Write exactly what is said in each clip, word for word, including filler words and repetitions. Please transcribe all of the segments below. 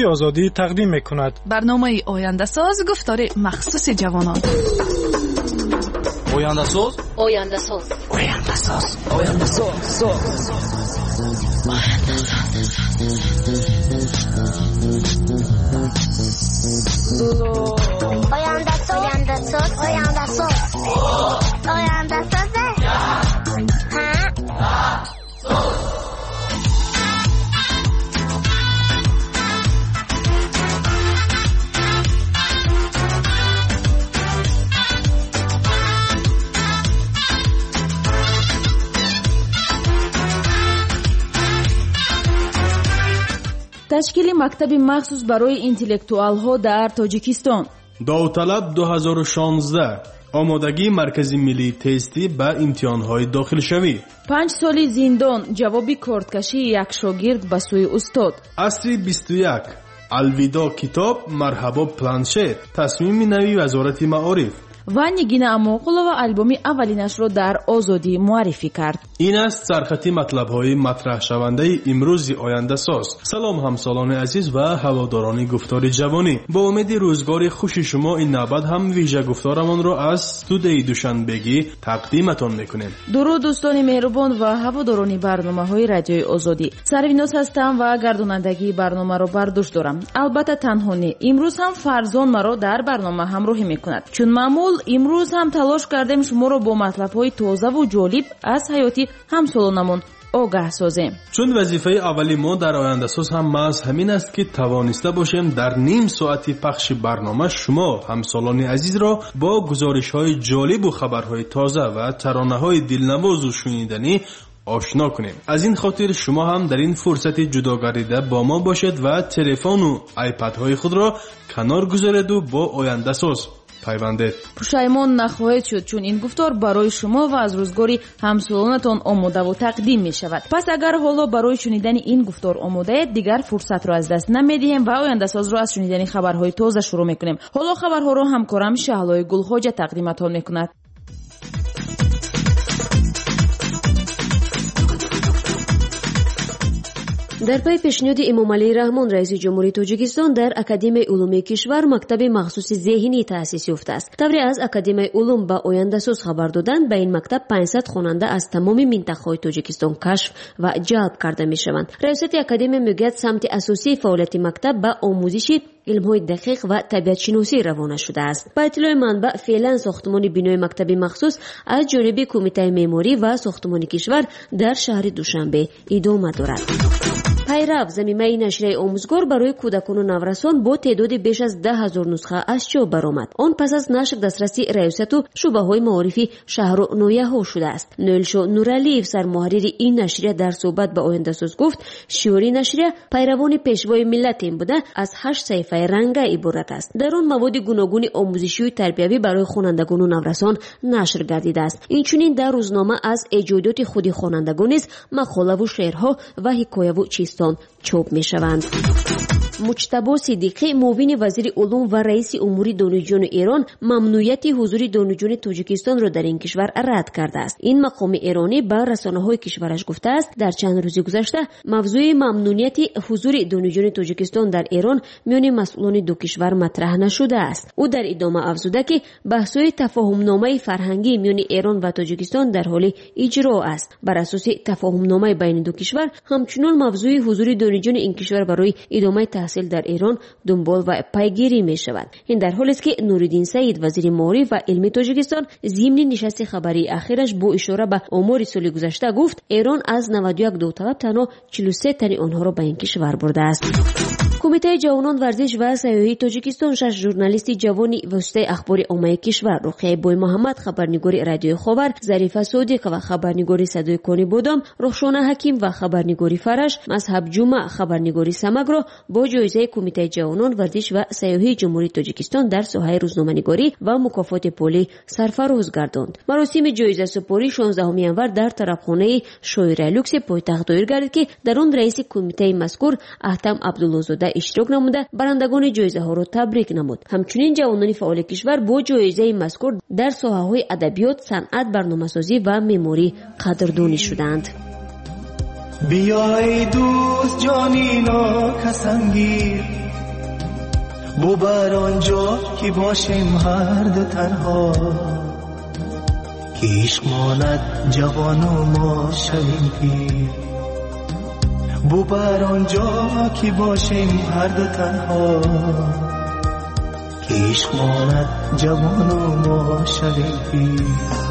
رادیوی آزادی تقدیم می‌کند. برنامه آینده ساز گفتار مخصوص جوانان. آینده ساز آینده ساز آینده ساز آینده ساز آینده ساز آینده ساز آینده ساز آینده ساز تشکیل مکتب مخصوص برای اینتלקتوال‌ها در تاجیکستان. داوطلب دو هزار و شانزده آمادگی مرکز ملی تستی به امتحان‌های داخل شوی. پنج سالی زندان جوابی کارتکشی یک شاگرد به سوی استاد. عصر بیست و یک الویدا کتاب مرحبا پلانشت تصمیم نوی وزارت معارف. و نگین اماقلова البومی اولینش را در آزادی معرفی کرد. این است سرخطی مطلب‌های مطرح شونده امروز آینده ساز. سلام همسالان عزیز و هواداران گفتار جوانی. با امید روزگار خوش شما این نوبت هم ویژه گفتارمان را از استودیوی دوشنبگی تقدیمتان میکنیم. درود دوستان مهربان و هواداران برنامه‌های رادیوی آزادی. سرویناس هستم و گردانندگی برنامه را بر دوش دارم. البته تنها نه. امروز هم فرزان مرا در برنامه همراهی میکند. چون معمول امروز هم تلاش کردیم شما رو با مطلب‌های تازه و جالب از حیاتی همسالانمون آگاه سازیم. چون وظیفه اولی ما در آینده ساز هم محض همین است که توانسته باشیم در نیم ساعتی پخش برنامه شما همسالان عزیز را با گزارش‌های جالب و خبرهای تازه و ترانه‌های دلنواز و شنیدنی آشنا کنیم. از این خاطر شما هم در این فرصت جداگانه با ما باشید و تلفن و آیپد های خود را کنار گذارید و با آینده ساز پیوندید. پشیمان نخواهید شد چون این گفتار برای شما و از روزگاری همسالانتان آماده و تقدیم می شود. پس اگر حالا برای شنیدن این گفتار آماده اید دیگر فرصت را از دست نمیدهیم و آینده ساز را از شنیدن خبرهای تازه شروع میکنیم. حالا خبرها را همکارم شهلای گلخواجه تقدیمتان میکند. در پی پیشنهاد امامعلی رحمان رئیس جمهوری تاجیکستان در اکادمی علوم کشور مکتب مخصوص ذهنی تأسیس یافته است. طوری از اکادمی علوم با آینده ساز خبر دادند به این مکتب پانصد خواننده از تمام منطقه‌های تاجیکستان کشف و جلب کرده میشوند. رئیس اکادمی میگوید سمت اساسی فعالیت مکتب با آموزش علم‌های دقیق و طبیعت شناسی روانه شده است. با اطلاع منبع فعلا ساختمان بنای مکتب مخصوص از جانب کمیته معماری و ساختمان کشور در شهر دوشنبه ادامه دارد. پیرو ضمیمه نشریه آموزگار برای کودکان و نورسان با تعداد بیش از ده هزار نسخه از چاپ برآمد. آن پس از نشر دسترسی ریاست و شعبه‌های معارفی شهر و نویه‌ها شده است. نویلشو نورعلیف سرمحرر این نشریه در صحبت با آینده ساز گفت شعار نشریه پیروان پیشوای ملت این بوده از هشت صفحه رنگه عبارت است. در آن مواد گوناگون آموزشی و تربیوی برای خوانندگان و نورسان نشر گردیده است. اینچنین در روزنامه از ایجادات خود خوانندگان نیز مقاله و شعرها و حکایه و چیستان چاپ می شوند. مجتبی صدیقی معاون وزیر علوم و رئیس امور دانشجویان ایران ممنوعیت حضور دانشجویان تاجیکستان را در این کشور رد کرده است. این مقام ایرانی به رسانه‌های کشورش گفته است در چند روز گذشته موضوع ممنوعیت حضور دانشجویان تاجیکستان در ایران میان مسئولان دو کشور مطرح نشده است. او در ادامه افزوده که بحث‌های تفاهم‌نامه فرهنگی میان ایران و تاجیکستان در حال اجرا است. بر اساس تفاهم‌نامه بین دو کشور همچنین موضوع حضور دانشجویان این کشور برای ادامه تحصیل در ایران دنبال و پیگیری می شود. این در حالی است که نوردین سعید وزیر معارف و علم تاجیکستان ضمن نشست خبری اخیرش با اشاره به آمار سال گذشته گفت ایران از نود و یک داوطلب تنها چهل و سه تن آنها را به این کشور برده است. کمیته جوانان ورزش و سیاحی تاجیکستان شش ژورنالیست جوانی واسطه اخبار عامه کشور رقیه بوی محمد خبرنگار رادیو خاور، ظریفه صادق و خبرنگار صدای کانی بودم، رخشانه حکیم و خبرنگار فرش، مذهب جمعه خبرنگار سمگ را با جایزه کمیته جوانان ورزش و سیاحی جمهوری تاجیکستان در ساحه روزنامه‌نگاری و مکافات پولی سرفراز گرداند. مراسم جایزه سپاری شانزدهم ژانویه در طرفخانه شاعر لوکس پایتخت دایر گردید که در آن رئیس کمیته مذکور احتم عبدالله‌زاده اشتراک نموده برندگان جایزه ها را تبریک نمود. همچنین جوانان فعال کشور با جایزه مذکور در ساحه‌های ادبیات، صنعت، برنامه‌سازی و معماری قدردانی شدند. بیای دوست جانینا کسنگیر ببر آنجا که باشیم هر دو تنها که عشق ماند جوان و ما شویم پیر ببر آنجا که باشیم هر دو تنها که عشق ماند جوان و ما شویم پیر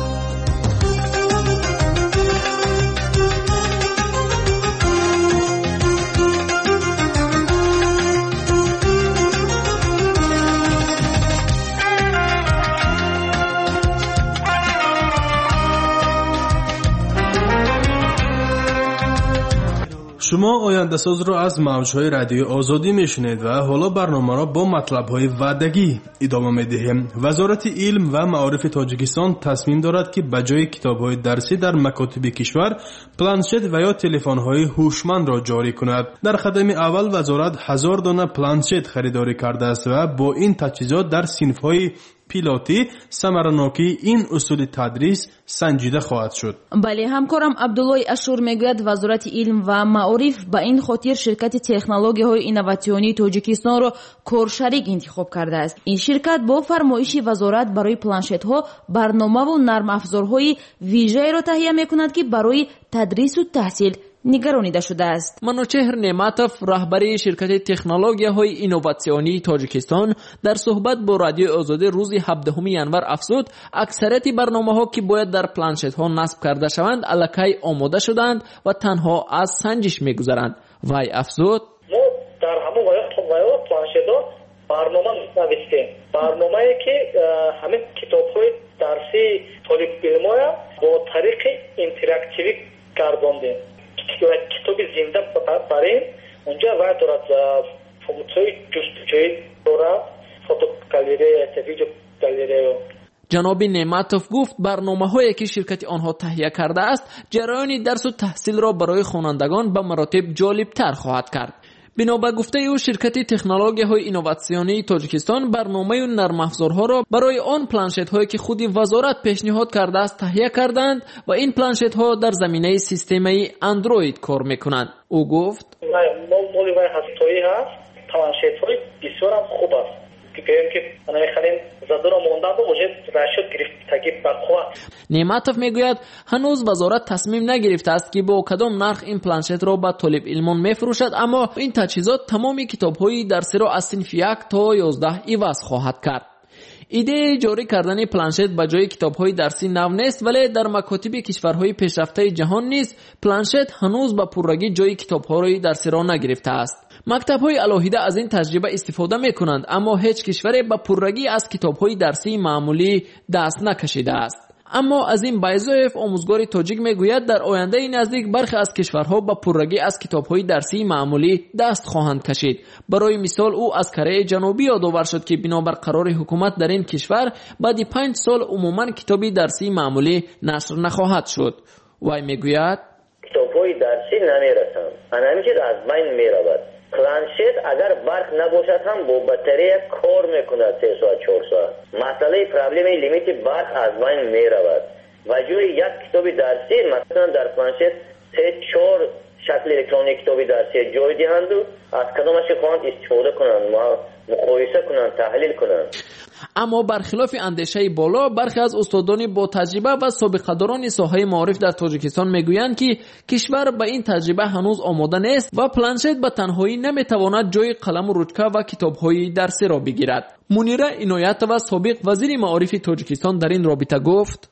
شما آینده ساز را از موجهای رادیو آزادی میشنید و حالا برنامه را با مطلب‌های وعدگی ادامه می‌دهیم. وزارت علم و معارف تاجیکستان تصمیم دارد که به جای کتاب‌های درسی در مکاتب کشور پلانشت و یا تلفن‌های هوشمند را جاری کند. در قدم اول وزارت هزار دانه پلانشت خریداری کرده است و با این تجهیزات در صنف‌های پیلوتی ثمرناکی این اصول تدریس سنجیده خواهد شد. بله، همکارم عبدالله اشور میگوید وزارت علم و معارف به این خاطر شرکت تکنولوژی های اینواتیونی تاجیکستان را کارشریک انتخاب کرده است. این شرکت با فرمایش وزارت برای پلانشت ها برنامه و نرم افزارهای ویژه را تهیه میکند که برای تدریس و تحصیل نگرانیده شده است. منوچهر نعمتوف رهبر شرکت تکنولوژی های اینواتیونی تاجیکستان در صحبت با رادیو آزادی روز هفدهم ینور افزود اکثریت برنامه ها که باید در پلانشت ها نصب کرده شوند الکی آماده شدند و تنها از سنجش میگذرند. وی افزود ما در همون وقت پلانشت ها برنامه نوشتیم، برنامه‌ای که همین کتاب‌های درسی طالب علم‌ها با طریق اینتراکتیوی گرداندیم. کتابی زنده بریم اونجا وقت دارد فونکسیون جستجویی دارد فوتوگالری ویدیو گالری. جناب نعمتوف گفت برنامه هایی که شرکت آنها تهیه کرده است جریان درس و تحصیل را برای خوانندگان به مراتب جالب تر خواهد کرد. بنا به گفته او شرکت تکنولوژی های اینواتیونی تاجیکستان برنامه و نرم افزارها را برای آن پلانشت هایی که خود وزارت پیشنهاد کرده است تهیه کردند و این پلانشت ها در زمینه سیستمی اندروید کار میکنند. او گفت مولی وای هستایی هست، پلانشت های بسیار هم خوب است که گویم که انا میخوانیم زده را موندن و وجه رشد گرفتگی برخواه. نعمتوف میگوید هنوز وزارت تصمیم نگرفته است که با کدام نرخ این پلانشت را به طالب علمان میفروشد، اما این تجهیزات تمامی کتاب‌های درسی را از صنف یک تا یازده عوض خواهد کرد. ایده جاری کردن پلانشت به جای کتاب‌های درسی نو نیست، ولی در مکاتب کشورهای پیشرفته جهان نیز پلانشت هنوز به پررگی جای کتاب‌های درسی را نگرفته است. مکتب‌های علاهیده از این تجربه استفاده می‌کنند، اما هیچ کشوری به پررگی از کتاب‌های درسی معمولی دست نکشیده است. اما از این بایزوف آموزگار تاجیک میگوید در آینده نزدیک برخی از کشورها با پررگی از کتاب‌های درسی معمولی دست خواهند کشید. برای مثال او از کره جنوبی یادآور شد که بنابر قرار حکومت در این کشور بعد پنج سال عموما کتابی درسی معمولی نشر نخواهد شد. وی میگوید کتاب‌های درسی نمیرسند، همین چیز از بین میرود. پلانشت اگر برق نباشد هم با بطری کار میکند سه ساعت چهار ساعت. مسئله پرابلم لیمیت برق از بین میرود و جوی یک کتاب درسی مثلا در پلانشت سه چهار شکل الکترونیک کتاب درسی جای دهند و از کدامش خواهند استفاده کنند، مقایسه کنند، تحلیل کنند. اما برخلاف اندیشه بالا برخی از استادان با تجربه و سابقه‌داران ساحه معارف در تاجیکستان میگویند که کشور به این تجربه هنوز آماده نیست و پلانشت به تنهایی نمیتواند جای قلم و رجکه و کتاب‌های درسی را بگیرد. منیره عنایت و سابق وزیر معارف تاجیکستان در این رابطه گفت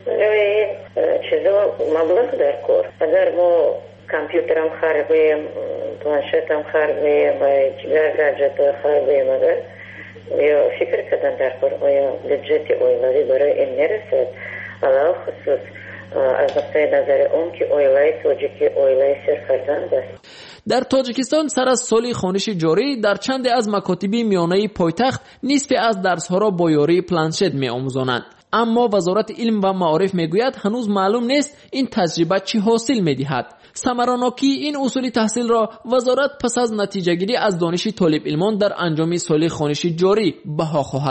چیزا مبلغ در کار اگر ما کامپیوترم خرابیم، پلانشتم خرابیم و گاجت خرابیم اگر یا فکر کردن در کار آیا بجت اویلایی برای این نرسد، علاوه خصوص از نقطه نظر اون که اویلای تاجیکی اویلای سرفرزند است. در تاجیکستان سر از سال خوانش جاری در چند از مکاتب میانه پایتخت نصف از درس‌ها را با یاری پلانشت می‌آموزانند. اما وزارت علم و معارف میگوید هنوز معلوم نیست این تجربه چی حاصل می‌دهد. ثمرناکی این اصول تحصیل را وزارت پس از نتیجه گیری از دانش طالب علمان در انجام سال خوانش جاری بها خواهد داد.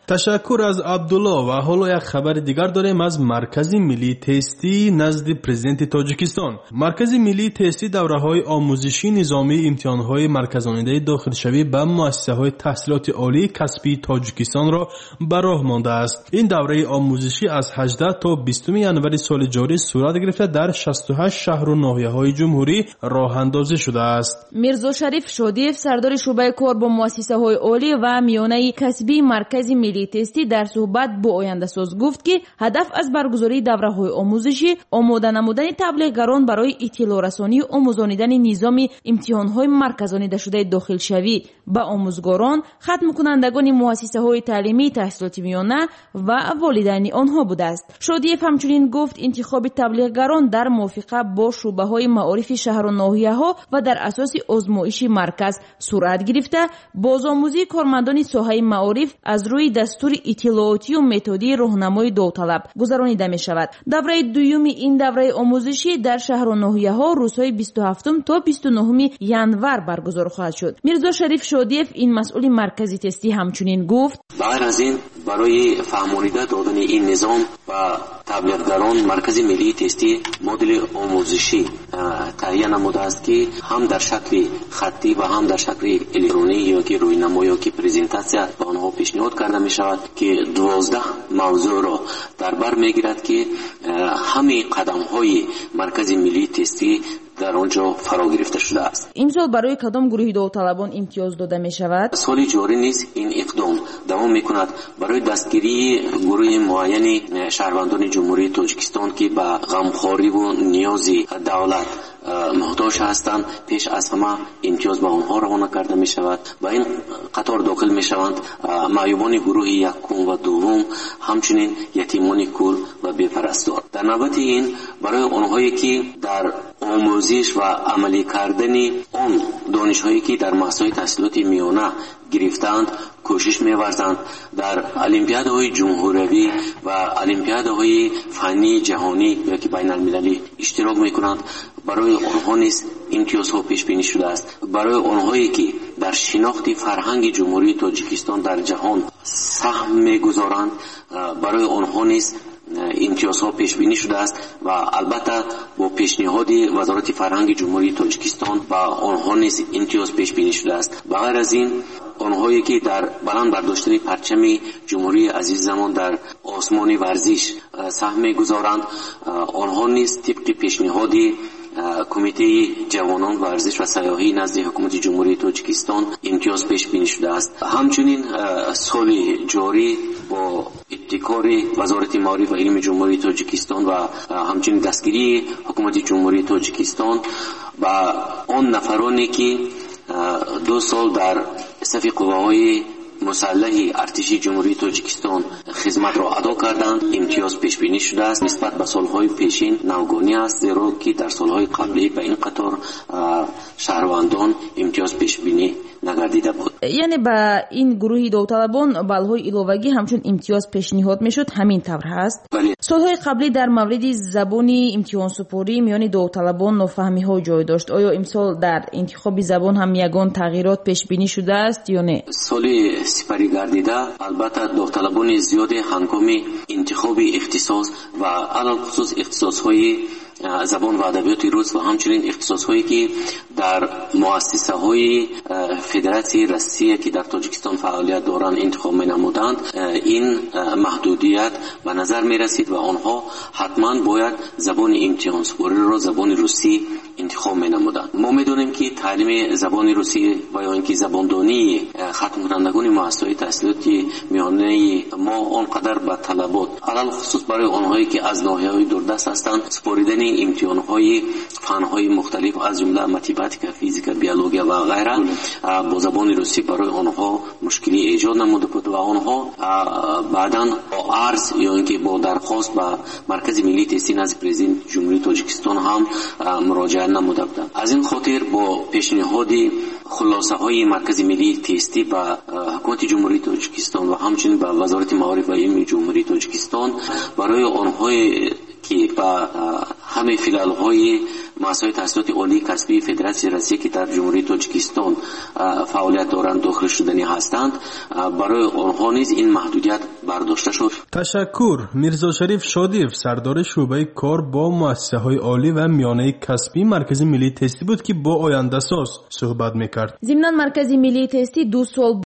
تشکر از عبدالله. و حالا یک خبر دیگر داریم از مرکز ملی تستی نزد پرزیدنت تاجیکستان. مرکز ملی تستی دوره‌های آموزشی نظامی امتحان‌های مرکزانیده داخلشوی به مؤسسه‌های تحصیلات عالی کسبی تاجیکستان را به راه مانده است. این دوره آموزشی از هجدهم تا بیستم ژانویه سال جاری صورت گرفته در شصت و هشت شهر و ناحیه‌های جمهوری راه اندازی شده است. میرزا شریف شودیف سردار شعبه کار با مؤسسه‌های عالی و میانه کسبی مرکز ملی تستی در صحبت با آینده ساز گفت که هدف از برگزاری دوره‌های آموزشی آماده نمودن تبلیغگران برای اطلاع رسانی و آموزانیدن نظام امتحان‌های مرکزانیده شده داخلشوی به آموزگاران، ختم کنندگان مؤسسه‌های تعلیمی تحصیلات میانه و والدین آنها بوده است. شودیف همچنین گفت انتخاب تبلیغگران در موافقت با شعبه‌های معارف شهر و ناحیه‌ها و در اساس آزمایش مرکز صورت گرفته. بازآموزی کارمندان ساحه معارف از روی دستور اطلاعاتی و متدی راهنمای داوطلب گذرانیده می شود. دوره دوم این دوره آموزشی در شهر و ناحیه‌ها روزهای بیست و هفتم تا بیست و نهم ژانویه برگزار خواهد شد. میرزا شریف شودیف این مسئول مرکزی تستی همچنین گفت بعد از این برای فهمانیده دادن این نظام و تبلیغگران مرکز ملی تستی مدل آموزشی تهیه نموده است که هم در شکل خطی و هم در شکل الکترونیکی یا که روینما یا که پرزنتاسیا به آنها پیشنهاد کرده می شود که دوازده موضوع را در بر می گیرد که همه قدم های مرکز ملی تستی در آنجا فرا گرفته شده است. امسال برای کدام گروه داوطلبان امتیاز داده می شود؟ سال جاری نیز این اقدام دوام می کند برای دستگیری گروه معین شهروندان جمهوری تاجیکستان که به غمخواری و نیاز دولت محتاج هستند. پیش از همه امتیاز به آنها روانه کرده می شود. با این قطار داخل می شوند معیوبان گروه یکم و دوم، همچنین یتیمان کور و بی‌پرستار. در نوبت این برای آنهایی که در آموزش و عملی کردن آن دانش‌هایی که در مؤسسه‌های تحصیلات میانه گرفتند کوشش می‌ورزند در المپیادهای جمهوری و المپیادهای فنی جهانی یا که بین المللی اشتراک می‌کنند. برای آنها نیز امتیازها پیش بینی شده است. برای آنهایی که در شناخت فرهنگ جمهوری تاجیکستان در جهان سهم می‌گذارند برای آنها نیز امتیازها پیش بینی شده است و البته با پیشنهاد وزارت فرهنگ جمهوری تاجیکستان با آنها نیز امتیاز پیش بینی شده است. بغیر از این آنهایی که در بلند برداشتن پرچم جمهوری عزیز زمان در آسمان ورزش سهم گذارند، آنها نیز طبق پیشنهاد کمیته جوانان ورزش و سیاحی نزد حکومت جمهوری تاجیکستان امتیاز پیش بینی شده است. همچنین سال جاری با ابتکار وزارت معارف و علم جمهوری تاجیکستان و همچنین دستگیری حکومت جمهوری تاجیکستان و آن نفرانی که دو سال در صف قواهای مسلح ارتشی جمهوری تاجیکستان خدمت را ادا کردند امتیاز پیش بینی شده است. نسبت به سالهای پیشین نوگانی است، زیرا که در سالهای قبلی به این قطار شهروندان امتیاز پیش بینی نگردیده بود. یعنی با این گروهی داوطلبان بالهای علاوگی همچون امتیاز پیشنهاد میشد، همین طور هست؟ بله. سالهای قبلی در مورد زبانی امتحان سپاری میان داوطلبان نافهمی ها جای داشت. آیا امسال در انتخاب زبان هم یگان تغییرات پیش بینی شده است یا نه؟ سال سپری گردیده البته داوطلبان زیاد هنگام انتخاب اختصاص و علل خصوص اختصاص‌های زبان و ادبیات روس و همچنین اختصاص‌هایی که در مؤسسه‌های فدراسیون روسیه که در تاجیکستان فعالیت دارند انتخاب می‌نمودند، این محدودیت به نظر می‌رسید و آنها حتما باید زبان امتحان سپاری را زبان روسی انتخاب می‌نمودند. ما می‌دونیم که تعلیم زبان روسی و یا اینکه زباندانی ختم کنندگان مؤسسه‌های تحصیلاتی میانه ما آنقدر به طلبات علل خصوص برای آنهایی که از ناحیه‌های دوردست هستند سپاریدن امتحان‌های فن‌های مختلف از جمله متماتیک، فیزیک، بیولوژی و غیره با زبان روسی برای آنها مشکلی ایجاد نموده بود و آنها بعداً با عرض یا اینکه با درخواست به مرکز ملی تستی نزد پرزیدنت جمهوری تاجیکستان هم مراجعه نموده بودند. از این خاطر با پیشنهاد خلاصه های مرکز ملی تستی به حکومت جمهوری تاجیکستان و همچنین به وزارت معارف و علم جمهوری تاجیکستان برای آنهای که با همه فیلال‌های مؤسسه‌های تحصیلات عالی کسبی فدراسیون روسیه که در جمهوری تاجیکستان فعالیت دارند داخل شدنی هستند برای آنها نیز این محدودیت برداشته شد. تشکر. میرزا شریف شادیف سردار شعبه کار با مؤسسه‌های عالی و میانه کسبی مرکز ملی تستی بود که با آینده ساز صحبت می‌کرد. ضمن مرکز ملی تستی دو سال